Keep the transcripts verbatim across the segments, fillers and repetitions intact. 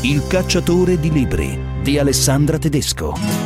Il cacciatore di libri di Alessandra Tedesco.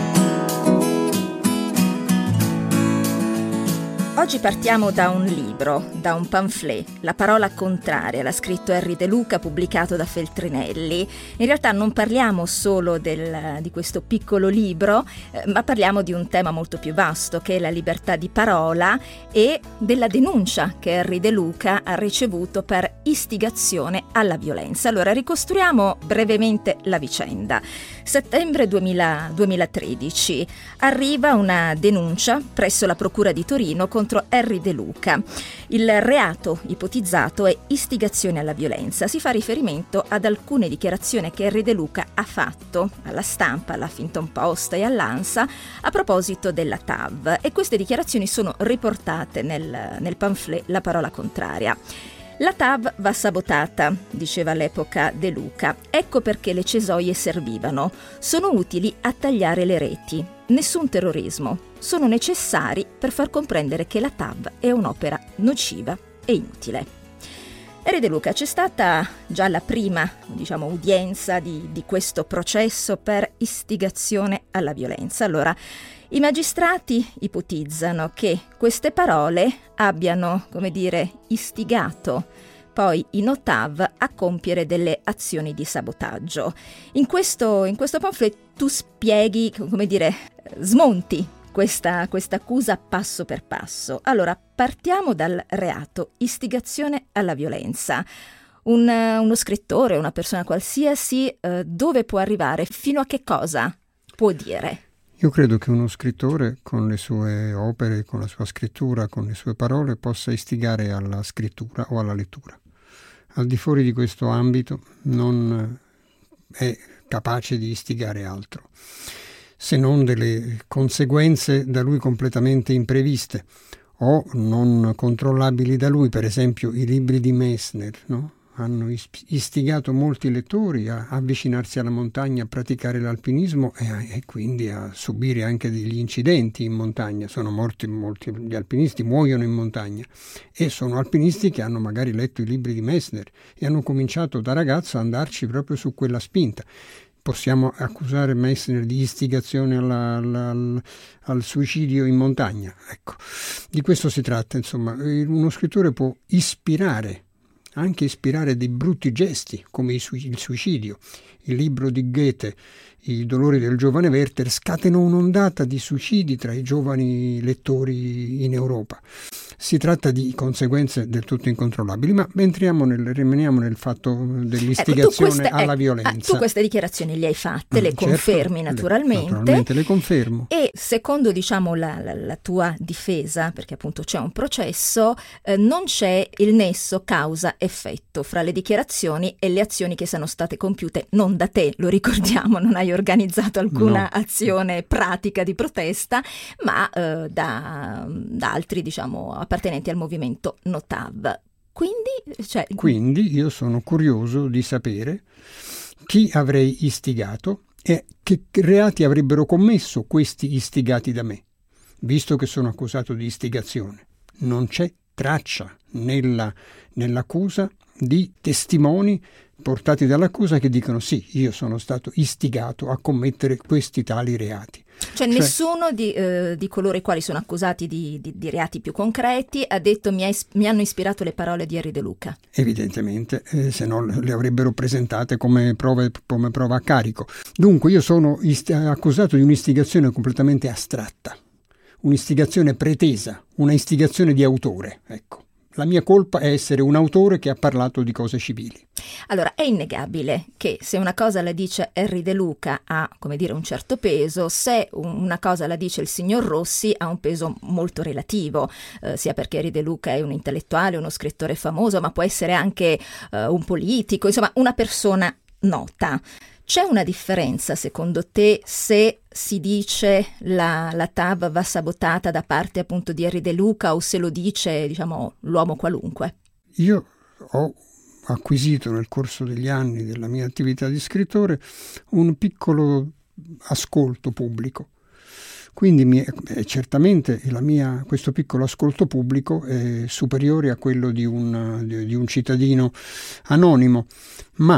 Oggi partiamo da un libro, da un pamphlet, La parola contraria, l'ha scritto Erri De Luca, pubblicato da Feltrinelli. In realtà non parliamo solo del, di questo piccolo libro, eh, ma parliamo di un tema molto più vasto, che è la libertà di parola e della denuncia che Erri De Luca ha ricevuto per istigazione alla violenza. Allora, ricostruiamo brevemente la vicenda. Settembre duemila, duemilatredici arriva una denuncia presso la Procura di Torino contro Erri De Luca. Il reato ipotizzato è istigazione alla violenza. Si fa riferimento ad alcune dichiarazioni che Erri De Luca ha fatto alla stampa, alla Huffington Post e all'ANSA a proposito della T A V, e queste dichiarazioni sono riportate nel, nel pamphlet La parola contraria. La T A V va sabotata, diceva all'epoca De Luca. Ecco perché le cesoie servivano. Sono utili a tagliare le reti. Nessun terrorismo. Sono necessari per far comprendere che la T A V è un'opera nociva e inutile. Erri De Luca, c'è stata già la prima, diciamo, udienza di, di questo processo per istigazione alla violenza. Allora, i magistrati ipotizzano che queste parole abbiano, come dire, istigato poi i Notav a compiere delle azioni di sabotaggio. In questo, in questo pamphlet tu spieghi, come dire, smonti questa, questa accusa passo per passo. Allora, partiamo dal reato istigazione alla violenza. Un, uno scrittore, una persona qualsiasi, eh, dove può arrivare? Fino a che cosa può dire? Io credo che uno scrittore con le sue opere, con la sua scrittura, con le sue parole possa istigare alla scrittura o alla lettura. Al di fuori di questo ambito non è capace di istigare altro, se non delle conseguenze da lui completamente impreviste o non controllabili da lui. Per esempio i libri di Messner, no? Hanno istigato molti lettori a avvicinarsi alla montagna, a praticare l'alpinismo e, e quindi a subire anche degli incidenti in montagna. Sono morti molti, gli alpinisti muoiono in montagna, e sono alpinisti che hanno magari letto i libri di Messner e hanno cominciato da ragazzo ad andarci proprio su quella spinta. Possiamo accusare Messner di istigazione alla, alla, al, al suicidio in montagna. Ecco, di questo si tratta, insomma. Uno scrittore può ispirare, anche ispirare dei brutti gesti come il suicidio. Il libro di Goethe, I dolori del giovane Werther, scatenò un'ondata di suicidi tra i giovani lettori in Europa. Si tratta di conseguenze del tutto incontrollabili, ma entriamo nel, rimaniamo nel fatto dell'istigazione ecco, queste, alla eh, violenza. Tu queste dichiarazioni le hai fatte, le certo, confermi naturalmente. Le, naturalmente le confermo. E secondo diciamo la, la, la tua difesa, perché appunto c'è un processo, eh, non c'è il nesso causa-effetto fra le dichiarazioni e le azioni che sono state compiute non da te, lo ricordiamo, non hai organizzato alcuna no. azione pratica di protesta, ma eh, da, da altri, diciamo, appartenenti al movimento Notav. Quindi, cioè... Quindi io sono curioso di sapere chi avrei istigato e che reati avrebbero commesso questi istigati da me, visto che sono accusato di istigazione. Non c'è traccia nella, nell'accusa di testimoni portati dall'accusa che dicono sì, io sono stato istigato a commettere questi tali reati. Cioè, cioè nessuno di, eh, di coloro i quali sono accusati di, di, di reati più concreti ha detto mi, hai, mi hanno ispirato le parole di Erri De Luca? Evidentemente, eh, se no le avrebbero presentate come prove, come prova a carico. Dunque io sono ist- accusato di un'istigazione completamente astratta, un'istigazione pretesa, una istigazione di autore, ecco. La mia colpa è essere un autore che ha parlato di cose civili. Allora, è innegabile che se una cosa la dice Erri De Luca ha, come dire, un certo peso, se una cosa la dice il signor Rossi ha un peso molto relativo, eh, sia perché Erri De Luca è un intellettuale, uno scrittore famoso, ma può essere anche eh, un politico, insomma, una persona nota. C'è una differenza, secondo te, se si dice la, la T A V va sabotata da parte appunto di Erri De Luca o se lo dice, diciamo, l'uomo qualunque? Io ho acquisito nel corso degli anni della mia attività di scrittore un piccolo ascolto pubblico. Quindi mi è, eh, certamente la mia, questo piccolo ascolto pubblico è superiore a quello di un, di, di un cittadino anonimo, ma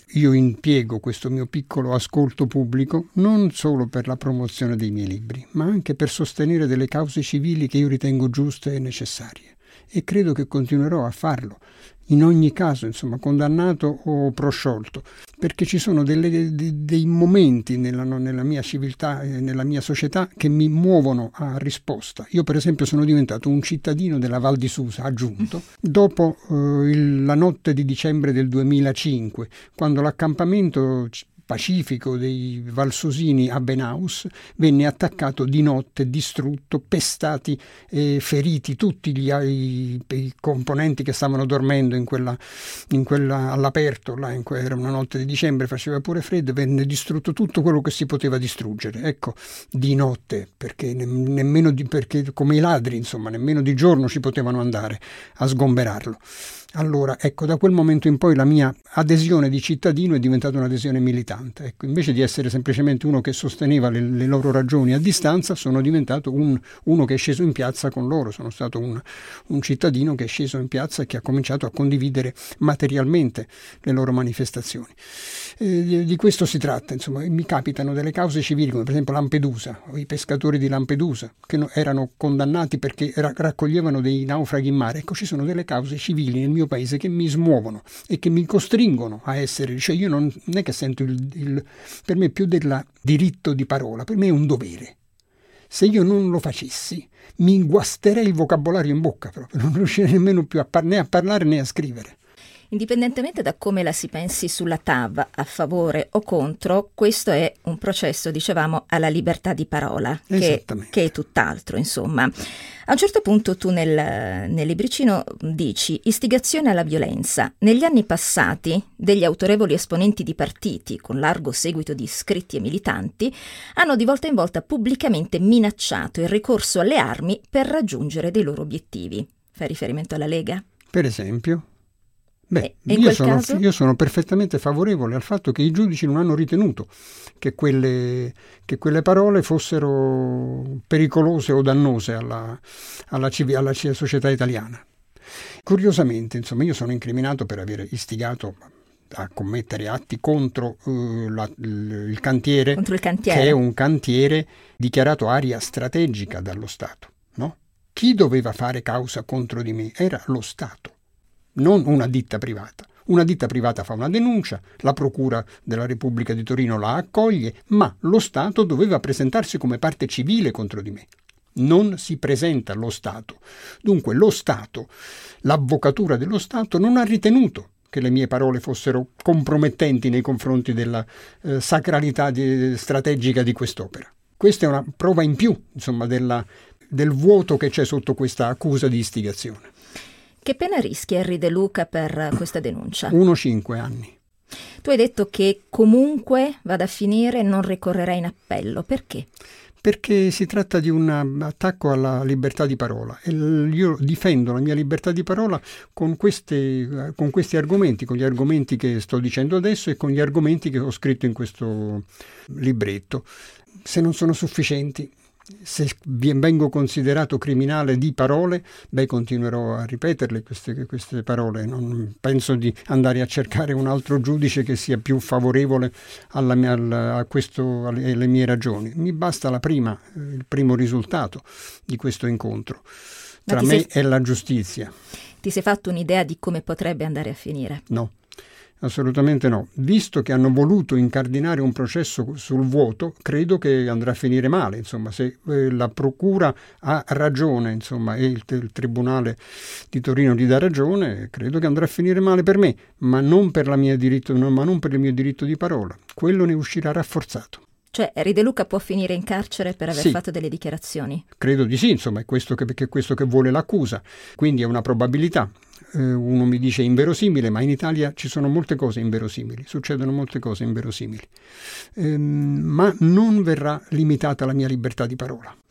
io impiego questo mio piccolo ascolto pubblico non solo per la promozione dei miei libri, ma anche per sostenere delle cause civili che io ritengo giuste e necessarie. E credo che continuerò a farlo, in ogni caso, insomma, condannato o prosciolto, perché ci sono delle, de, dei momenti nella, nella mia civiltà e nella mia società che mi muovono a risposta. Io per esempio sono diventato un cittadino della Val di Susa, aggiunto, dopo eh, il, la notte di dicembre del duemilacinque, quando l'accampamento pacifico dei valsusini a Benaus venne attaccato di notte, distrutto, pestati e feriti tutti gli, i, i componenti che stavano dormendo in quella, in quella all'aperto, là in que, era una notte di dicembre, faceva pure freddo, venne distrutto tutto quello che si poteva distruggere, ecco, di notte, perché ne, nemmeno di, perché come i ladri, insomma, nemmeno di giorno ci potevano andare a sgomberarlo. Allora, ecco, da quel momento in poi la mia adesione di cittadino è diventata un'adesione militante. Ecco, invece di essere semplicemente uno che sosteneva le, le loro ragioni a distanza, sono diventato un, uno che è sceso in piazza con loro. Sono stato un, un cittadino che è sceso in piazza e che ha cominciato a condividere materialmente le loro manifestazioni. Eh, di, di questo si tratta, insomma. Mi capitano delle cause civili, come per esempio Lampedusa, o i pescatori di Lampedusa, che no, erano condannati perché ra- raccoglievano dei naufraghi in mare. Ecco, ci sono delle cause civili nel mio paese che mi smuovono e che mi costringono a essere, cioè io non, non è che sento il, il per me più del diritto di parola, per me è un dovere. Se io non lo facessi mi guasterei il vocabolario in bocca proprio, non riuscirei nemmeno più a par- né a parlare né a scrivere. Indipendentemente da come la si pensi sulla T A V, a favore o contro, questo è un processo, dicevamo, alla libertà di parola, che, che è tutt'altro, insomma. A un certo punto tu nel, nel libricino dici istigazione alla violenza. Negli anni passati degli autorevoli esponenti di partiti, con largo seguito di iscritti e militanti, hanno di volta in volta pubblicamente minacciato il ricorso alle armi per raggiungere dei loro obiettivi. Fai riferimento alla Lega? Per esempio? Beh, e in io, quel sono, caso? io sono perfettamente favorevole al fatto che i giudici non hanno ritenuto che quelle, che quelle parole fossero pericolose o dannose alla, alla, alla società italiana. Curiosamente, insomma, io sono incriminato per aver istigato a commettere atti contro uh, la, il, cantiere, contro il cantiere, che è un cantiere dichiarato area strategica dallo Stato, no? Chi doveva fare causa contro di me era lo Stato, non una ditta privata. Una ditta privata fa una denuncia, la Procura della Repubblica di Torino la accoglie, ma lo Stato doveva presentarsi come parte civile contro di me. Non si presenta lo Stato. Dunque lo Stato, l'avvocatura dello Stato, non ha ritenuto che le mie parole fossero compromettenti nei confronti della eh, sacralità di, strategica di quest'opera. Questa è una prova in più, insomma, della, del vuoto che c'è sotto questa accusa di istigazione. Che pena rischia Henry De Luca per questa denuncia? Uno cinque anni. Tu hai detto che comunque vada a finire non ricorrerai in appello. Perché? Perché si tratta di un attacco alla libertà di parola e io difendo la mia libertà di parola con, queste, con questi argomenti, con gli argomenti che sto dicendo adesso e con gli argomenti che ho scritto in questo libretto. Se non sono sufficienti, se vengo considerato criminale di parole, beh, continuerò a ripeterle queste, queste parole. Non penso di andare a cercare un altro giudice che sia più favorevole alla mia, alla, a questo, alle, alle mie ragioni. Mi basta la prima, il primo risultato di questo incontro tra me sei, e la giustizia. Ti sei fatto un'idea di come potrebbe andare a finire? No. Assolutamente no. Visto che hanno voluto incardinare un processo sul vuoto, credo che andrà a finire male. Insomma, se eh, la procura ha ragione, insomma, e il, il Tribunale di Torino gli dà ragione, credo che andrà a finire male per me, ma non per, la mia diritto, no, ma non per il mio diritto di parola. Quello ne uscirà rafforzato. Cioè, Henry De Luca può finire in carcere per aver sì, fatto delle dichiarazioni? Credo di sì, insomma, è questo che, è questo che vuole l'accusa. Quindi è una probabilità. Uno mi dice inverosimile, ma in Italia ci sono molte cose inverosimili, succedono molte cose inverosimili, ehm, ma non verrà limitata la mia libertà di parola.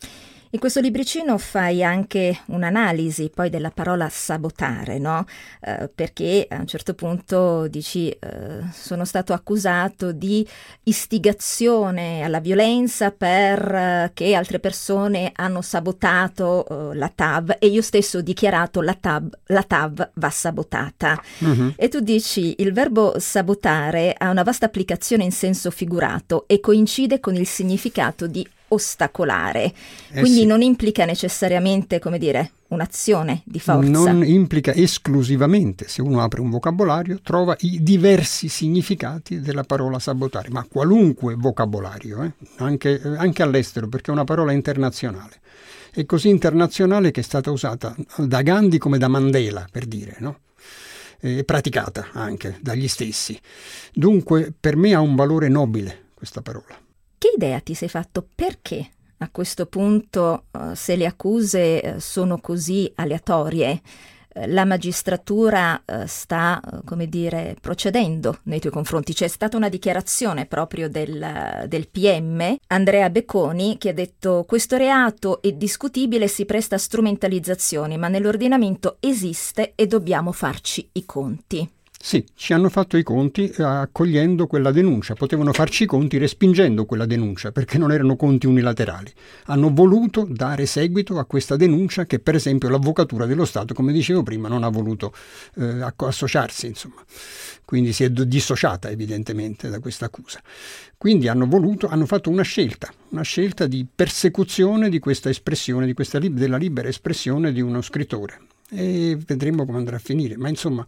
In questo libricino fai anche un'analisi poi della parola sabotare, no? Eh, perché a un certo punto dici eh, sono stato accusato di istigazione alla violenza perché eh, altre persone hanno sabotato eh, la T A V e io stesso ho dichiarato la T A V, la T A V va sabotata. Mm-hmm. E tu dici il verbo sabotare ha una vasta applicazione in senso figurato e coincide con il significato di ostacolare, eh quindi sì. Non implica necessariamente, come dire, un'azione di forza. Non implica esclusivamente, se uno apre un vocabolario, trova i diversi significati della parola sabotare, ma qualunque vocabolario, eh? anche, anche all'estero, perché è una parola internazionale. È così internazionale che è stata usata da Gandhi come da Mandela, per dire, no? È praticata anche dagli stessi. Dunque, per me ha un valore nobile questa parola. Che idea ti sei fatto? Perché a questo punto, uh, se le accuse uh, sono così aleatorie, uh, la magistratura uh, sta, uh, come dire, procedendo nei tuoi confronti? C'è stata una dichiarazione proprio del, uh, del P M, Andrea Becconi, che ha detto questo reato è discutibile, si presta a strumentalizzazioni, ma nell'ordinamento esiste e dobbiamo farci i conti. Sì, ci hanno fatto i conti accogliendo quella denuncia, potevano farci i conti respingendo quella denuncia perché non erano conti unilaterali. Hanno voluto dare seguito a questa denuncia che per esempio l'Avvocatura dello Stato, come dicevo prima, non ha voluto eh, associarsi, insomma. Quindi si è dissociata evidentemente da questa accusa. Quindi hanno voluto, hanno fatto una scelta, una scelta di persecuzione di questa espressione, di questa lib- della libera espressione di uno scrittore. E vedremo come andrà a finire, ma insomma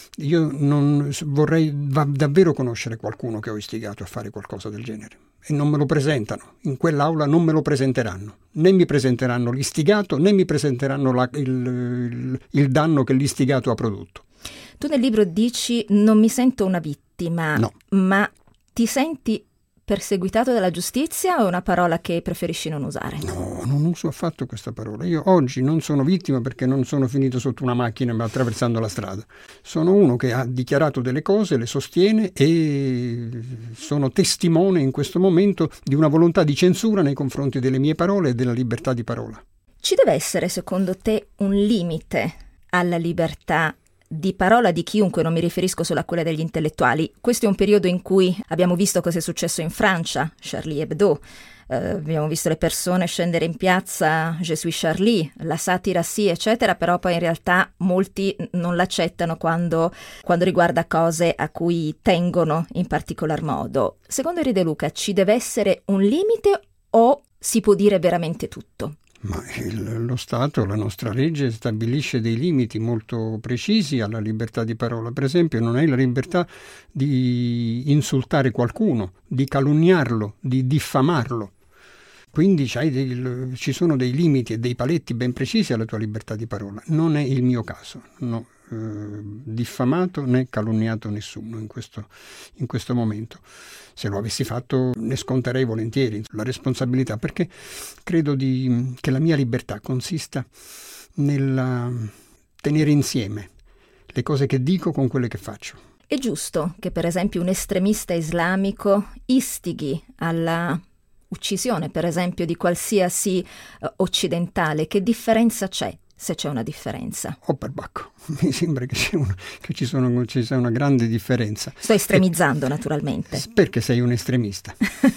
io non vorrei va, davvero conoscere qualcuno che ho istigato a fare qualcosa del genere e non me lo presentano, in quell'aula non me lo presenteranno, né mi presenteranno l'istigato né mi presenteranno la, il, il, il danno che l'istigato ha prodotto. Tu nel libro dici non mi sento una vittima, no. Ma ti senti perseguitato dalla giustizia o è una parola che preferisci non usare? No, non uso affatto questa parola. Io oggi non sono vittima perché non sono finito sotto una macchina ma attraversando la strada. Sono uno che ha dichiarato delle cose, le sostiene e sono testimone in questo momento di una volontà di censura nei confronti delle mie parole e della libertà di parola. Ci deve essere secondo te un limite alla libertà di parola di chiunque, non mi riferisco solo a quella degli intellettuali. Questo è un periodo in cui abbiamo visto cosa è successo in Francia, Charlie Hebdo, eh, abbiamo visto le persone scendere in piazza, Je suis Charlie, la satira sì, eccetera, però poi in realtà molti non l'accettano quando, quando riguarda cose a cui tengono in particolar modo. Secondo Henri De Luca ci deve essere un limite o si può dire veramente tutto? Ma il, lo Stato, la nostra legge stabilisce dei limiti molto precisi alla libertà di parola. Per esempio non hai la libertà di insultare qualcuno, di calunniarlo, di diffamarlo. Quindi c'hai dei, ci sono dei limiti e dei paletti ben precisi alla tua libertà di parola. Non è il mio caso, no. Eh, diffamato né calunniato nessuno in questo, in questo momento. Se lo avessi fatto ne sconterei volentieri la responsabilità, perché credo di, che la mia libertà consista nel tenere insieme le cose che dico con quelle che faccio. È giusto che per esempio un estremista islamico istighi alla uccisione, per esempio, di qualsiasi uh, occidentale? Che differenza c'è? Se c'è una differenza. Oh perbacco, mi sembra che, c'è una, che ci, sono, ci sia una grande differenza. Sto estremizzando e, naturalmente. Perché sei un estremista.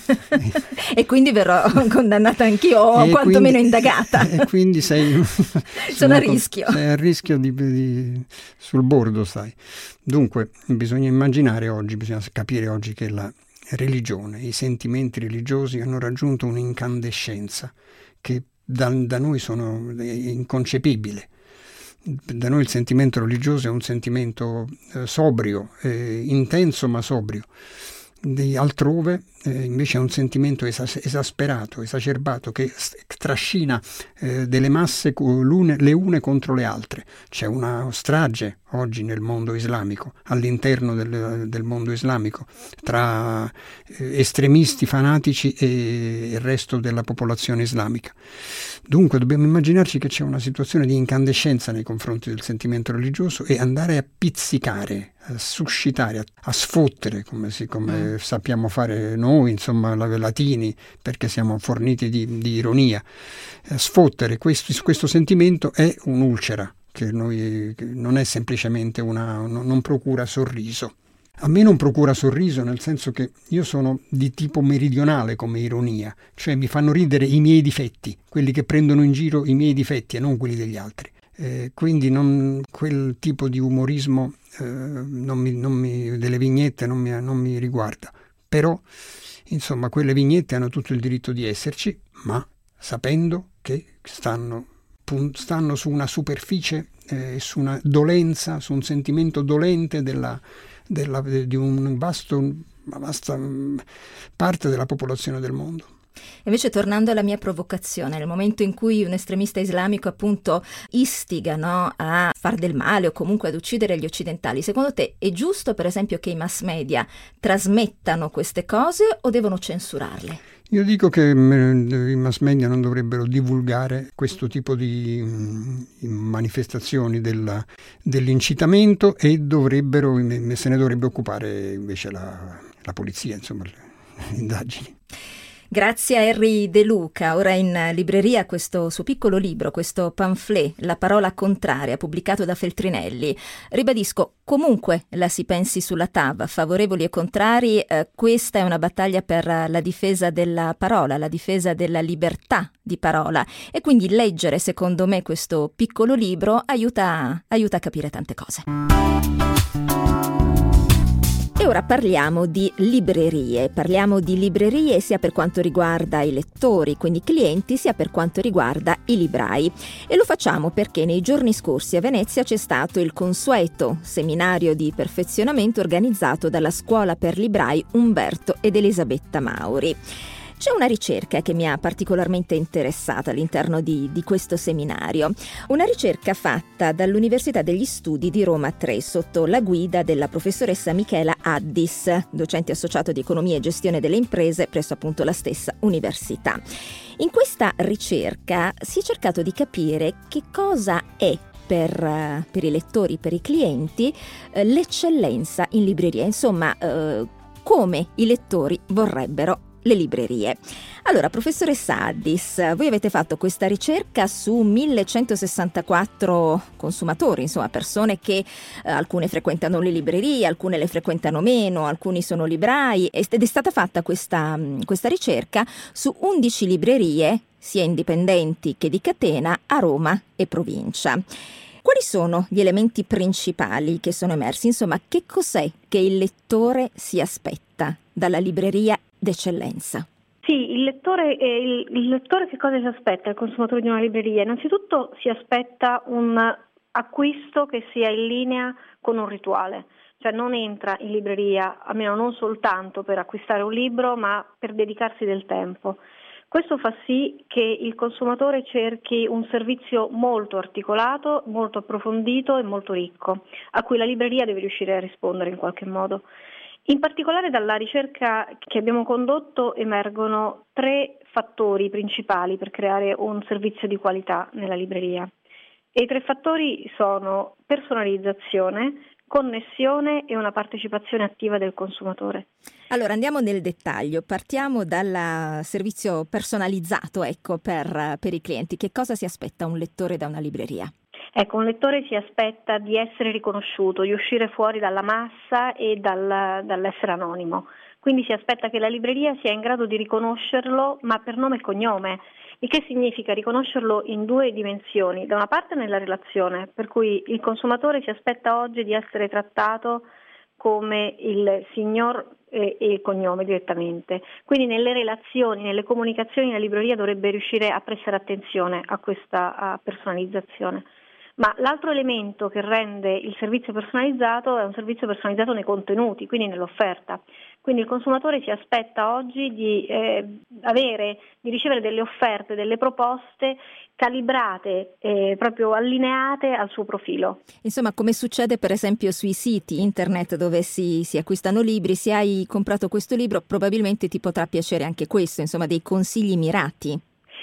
E quindi verrò condannata anch'io o quantomeno quindi, indagata. E quindi sei... Sono a rischio. Sei a rischio di, di... sul bordo stai. Dunque bisogna immaginare oggi, bisogna capire oggi che la religione, i sentimenti religiosi hanno raggiunto un'incandescenza che Da, da noi sono inconcepibile. Da noi il sentimento religioso è un sentimento eh, sobrio, eh, intenso ma sobrio. Di altrove eh, invece è un sentimento esas- esasperato, esacerbato, che s- trascina eh, delle masse l'une, le une contro le altre. C'è una strage oggi nel mondo islamico, all'interno del, del mondo islamico, tra eh, estremisti fanatici e il resto della popolazione islamica. Dunque dobbiamo immaginarci che c'è una situazione di incandescenza nei confronti del sentimento religioso e andare a pizzicare suscitare, a, a sfottere, come, si, come mm. sappiamo fare noi, insomma, latini, perché siamo forniti di, di ironia. A sfottere questo, questo sentimento è un'ulcera, che, noi, che non è semplicemente una, no, non procura sorriso. A me non procura sorriso, nel senso che io sono di tipo meridionale come ironia, cioè mi fanno ridere i miei difetti, quelli che prendono in giro i miei difetti e non quelli degli altri. Eh, quindi non, quel tipo di umorismo eh, non mi, non mi, delle vignette non mi, non mi riguarda. Però, insomma, quelle vignette hanno tutto il diritto di esserci, ma sapendo che stanno, stanno su una superficie, eh, su una dolenza, su un sentimento dolente della Della, di un vasto, una vasta parte della popolazione del mondo. Invece, tornando alla mia provocazione, nel momento in cui un estremista islamico appunto istiga, no, a far del male o comunque ad uccidere gli occidentali, secondo te è giusto per esempio che i mass media trasmettano queste cose o devono censurarle? Io dico che i mass media non dovrebbero divulgare questo tipo di manifestazioni della, dell'incitamento e dovrebbero, se ne dovrebbe occupare invece la, la polizia, insomma, le, le indagini. Grazie a Henry De Luca, ora in libreria questo suo piccolo libro, questo pamphlet, La parola contraria, pubblicato da Feltrinelli. Ribadisco, comunque la si pensi sulla T A V, favorevoli e contrari, eh, questa è una battaglia per la difesa della parola, la difesa della libertà di parola, e quindi leggere, secondo me, questo piccolo libro aiuta, aiuta a capire tante cose. E ora parliamo di librerie, parliamo di librerie sia per quanto riguarda i lettori, quindi i clienti, sia per quanto riguarda i librai. E lo facciamo perché nei giorni scorsi a Venezia c'è stato il consueto seminario di perfezionamento organizzato dalla Scuola per Librai Umberto ed Elisabetta Mauri. C'è una ricerca che mi ha particolarmente interessata all'interno di, di questo seminario, una ricerca fatta dall'Università degli Studi di Roma tre sotto la guida della professoressa Michela Addis, docente associato di Economia e Gestione delle Imprese presso appunto la stessa università. In questa ricerca si è cercato di capire che cosa è per, per i lettori, per i clienti, eh, l'eccellenza in libreria, insomma eh, come i lettori vorrebbero le librerie. Allora, professoressa Addis, voi avete fatto questa ricerca su millecentosessantaquattro consumatori, insomma persone che eh, alcune frequentano le librerie, alcune le frequentano meno, alcuni sono librai, ed è stata fatta questa, questa ricerca su undici librerie, sia indipendenti che di catena, a Roma e provincia. Quali sono gli elementi principali che sono emersi? Insomma, che cos'è che il lettore si aspetta dalla libreria d'eccellenza? Sì, il lettore, eh, il, il lettore che cosa si aspetta, il consumatore di una libreria? Innanzitutto si aspetta un acquisto che sia in linea con un rituale, cioè non entra in libreria, almeno non soltanto per acquistare un libro, ma per dedicarsi del tempo. Questo fa sì che il consumatore cerchi un servizio molto articolato, molto approfondito e molto ricco, a cui la libreria deve riuscire a rispondere in qualche modo. In particolare dalla ricerca che abbiamo condotto emergono tre fattori principali per creare un servizio di qualità nella libreria. E i tre fattori sono personalizzazione, connessione e una partecipazione attiva del consumatore. Allora andiamo nel dettaglio, partiamo dal servizio personalizzato, ecco, per, per i clienti. Che cosa si aspetta un lettore da una libreria? Ecco, un lettore si aspetta di essere riconosciuto, di uscire fuori dalla massa e dal, dall'essere anonimo. Quindi si aspetta che la libreria sia in grado di riconoscerlo, ma per nome e cognome. Il che significa riconoscerlo in due dimensioni. Da una parte nella relazione, per cui il consumatore si aspetta oggi di essere trattato come il signor e il cognome direttamente. Quindi nelle relazioni, nelle comunicazioni la libreria dovrebbe riuscire a prestare attenzione a questa personalizzazione. Ma l'altro elemento che rende il servizio personalizzato è un servizio personalizzato nei contenuti, quindi nell'offerta. Quindi il consumatore si aspetta oggi di eh, avere, di ricevere delle offerte, delle proposte calibrate, eh, proprio allineate al suo profilo. Insomma, come succede per esempio sui siti internet dove si, si acquistano libri, se hai comprato questo libro probabilmente ti potrà piacere anche questo, insomma dei consigli mirati.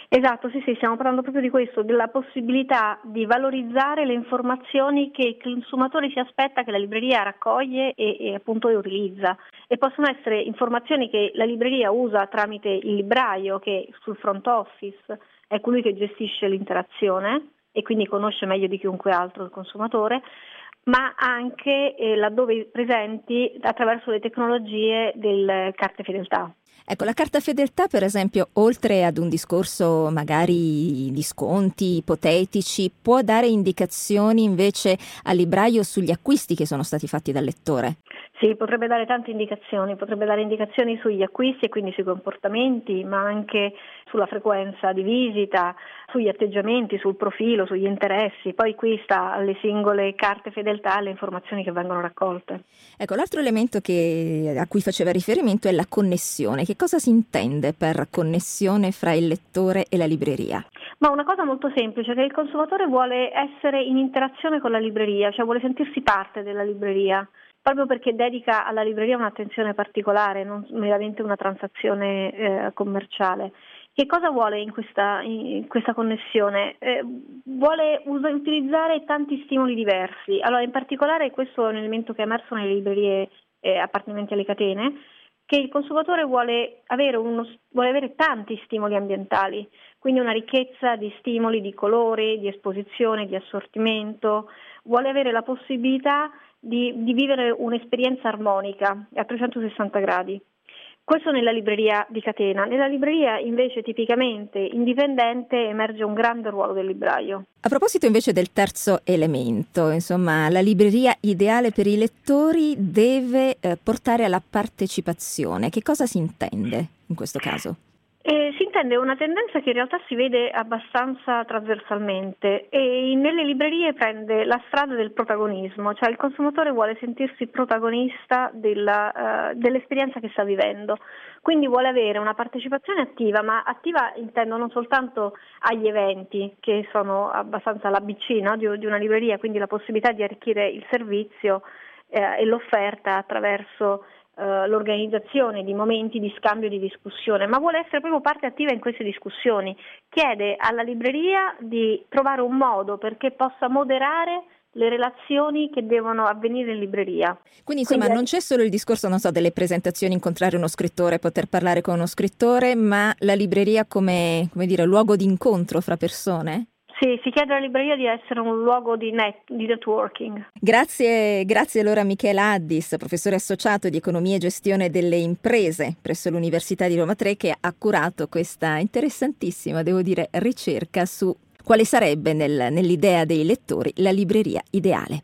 Esatto, sì, sì, stiamo parlando proprio di questo, della possibilità di valorizzare le informazioni che il consumatore si aspetta che la libreria raccoglie e, e appunto utilizza. E possono essere informazioni che la libreria usa tramite il libraio, che sul front office è colui che gestisce l'interazione e quindi conosce meglio di chiunque altro il consumatore, ma anche eh, laddove presenti attraverso le tecnologie delle carte fedeltà. Ecco, la carta fedeltà, per esempio, oltre ad un discorso magari di sconti ipotetici, può dare indicazioni invece al libraio sugli acquisti che sono stati fatti dal lettore? Sì, potrebbe dare tante indicazioni, potrebbe dare indicazioni sugli acquisti e quindi sui comportamenti, ma anche sulla frequenza di visita, sugli atteggiamenti, sul profilo, sugli interessi. Poi qui sta alle singole carte fedeltà le informazioni che vengono raccolte. Ecco, l'altro elemento che, a cui faceva riferimento è la connessione. Che cosa si intende per connessione fra il lettore e la libreria? Ma una cosa molto semplice, che il consumatore vuole essere in interazione con la libreria, cioè vuole sentirsi parte della libreria, proprio perché dedica alla libreria un'attenzione particolare, non meramente una transazione eh, commerciale. Che cosa vuole in questa, in questa connessione? Eh, vuole us- utilizzare tanti stimoli diversi. Allora, in particolare questo è un elemento che è emerso nelle librerie eh, appartenenti alle catene, che il consumatore vuole avere, uno, vuole avere tanti stimoli ambientali, quindi una ricchezza di stimoli, di colori, di esposizione, di assortimento, vuole avere la possibilità di, di vivere un'esperienza armonica a trecentosessanta gradi. Questo nella libreria di catena. Nella libreria invece tipicamente indipendente emerge un grande ruolo del libraio. A proposito invece del terzo elemento, insomma, la libreria ideale per i lettori deve eh, portare alla partecipazione. Che cosa si intende in questo caso? Eh, si intende una tendenza che in realtà si vede abbastanza trasversalmente e nelle librerie prende la strada del protagonismo, cioè il consumatore vuole sentirsi protagonista della, uh, dell'esperienza che sta vivendo, quindi vuole avere una partecipazione attiva, ma attiva intendo non soltanto agli eventi che sono abbastanza l'A B C, no, di, di una libreria, quindi la possibilità di arricchire il servizio eh, e l'offerta attraverso l'organizzazione di momenti di scambio e di discussione, ma vuole essere proprio parte attiva in queste discussioni. Chiede alla libreria di trovare un modo perché possa moderare le relazioni che devono avvenire in libreria. Quindi insomma Quindi, non c'è solo il discorso, non so, delle presentazioni, incontrare uno scrittore, poter parlare con uno scrittore, ma la libreria come, come dire, luogo di incontro fra persone? Sì, si chiede alla libreria di essere un luogo di, net, di networking. Grazie, grazie allora a Michela Addis, professore associato di Economia e Gestione delle Imprese presso l'Università di Roma tre, che ha curato questa interessantissima, devo dire, ricerca su quale sarebbe nel, nell'idea dei lettori la libreria ideale.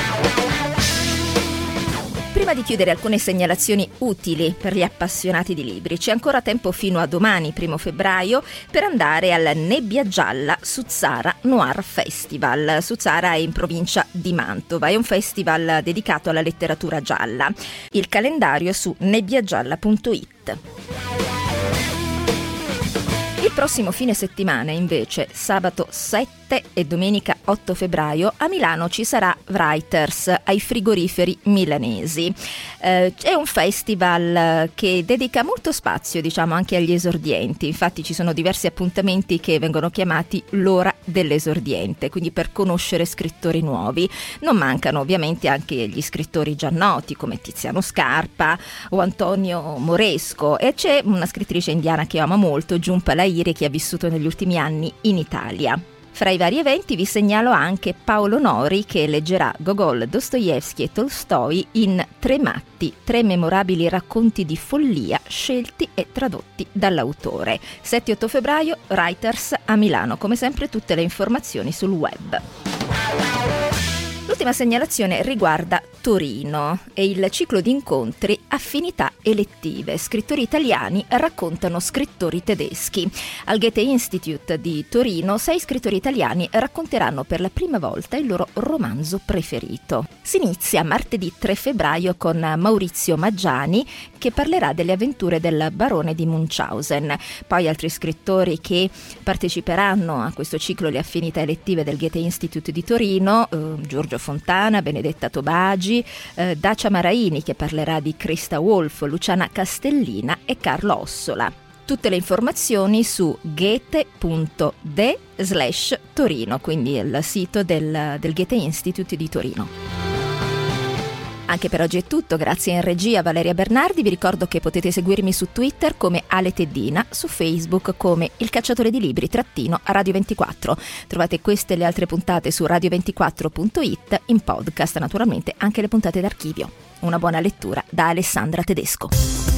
Prima di chiudere, alcune segnalazioni utili per gli appassionati di libri. C'è ancora tempo fino a domani, primo febbraio, per andare al Nebbia Gialla Suzzara Noir Festival. Suzzara è in provincia di Mantova, è un festival dedicato alla letteratura gialla. Il calendario è su nebbiagialla punto it. Il prossimo fine settimana, invece, sabato sette e domenica otto febbraio, a Milano ci sarà Writers ai frigoriferi milanesi. Eh, è un festival che dedica molto spazio, diciamo, anche agli esordienti. Infatti ci sono diversi appuntamenti che vengono chiamati l'ora dell'esordiente, quindi per conoscere scrittori nuovi. Non mancano ovviamente anche gli scrittori già noti come Tiziano Scarpa o Antonio Moresco, e c'è una scrittrice indiana che amo molto, Jhumpa Lahiri, che ha vissuto negli ultimi anni in Italia. Fra i vari eventi vi segnalo anche Paolo Nori, che leggerà Gogol, Dostoevskij e Tolstoi in Tre matti, tre memorabili racconti di follia scelti e tradotti dall'autore. sette e otto febbraio, Writers a Milano. Come sempre tutte le informazioni sul web. L'ultima segnalazione riguarda Torino e il ciclo di incontri Affinità elettive. Scrittori italiani raccontano scrittori tedeschi. Al Goethe Institute di Torino, sei scrittori italiani racconteranno per la prima volta il loro romanzo preferito. Si inizia martedì tre febbraio con Maurizio Maggiani, che parlerà delle avventure del barone di Munchausen. Poi altri scrittori che parteciperanno a questo ciclo Le Affinità elettive del Goethe Institute di Torino, eh, Giorgio Fontana, Benedetta Tobagi, eh, Dacia Maraini, che parlerà di Christa Wolf, Luciana Castellina e Carlo Ossola. Tutte le informazioni su goethe.de slash Torino, quindi il sito del, del Goethe Institute di Torino. Anche per oggi è tutto, grazie in regia Valeria Bernardi. Vi ricordo che potete seguirmi su Twitter come Ale Teddina, su Facebook come Il Cacciatore di Libri trattino a Radio ventiquattro. Trovate queste e le altre puntate su radio ventiquattro punto it, in podcast naturalmente anche le puntate d'archivio. Una buona lettura da Alessandra Tedesco.